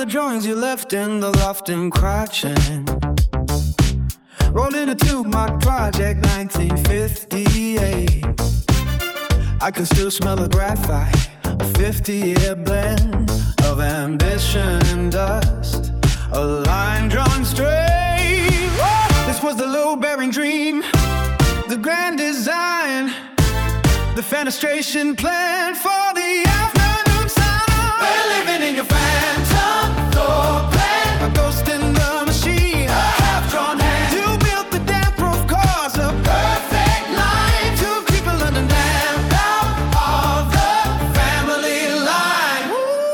drawings you left in the loft in Crotchin. Rolled into my project 1958. I can still smell the graphite, a 50-year blend of ambition and dust, a line drawn straight. This was the low-bearing dream, the grand design, the fenestration plan for the afternoon sun. We're living in your phantom floor plan, a ghost in the machine, a half-drawn hand. You built the damn-proof cars, a perfect line to keep a London damp out of the family line.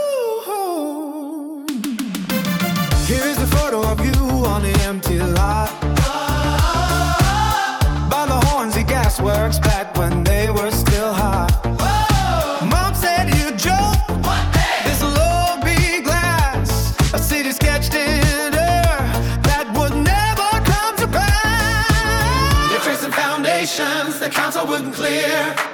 Ooh. Here is the photo of you on the empty lot. By the Hornsey Gasworks back when they were still hot. Mom said you joke, this low big glass, a city sketched in her that would never come to pass. They're tracing foundations the council wouldn't clear.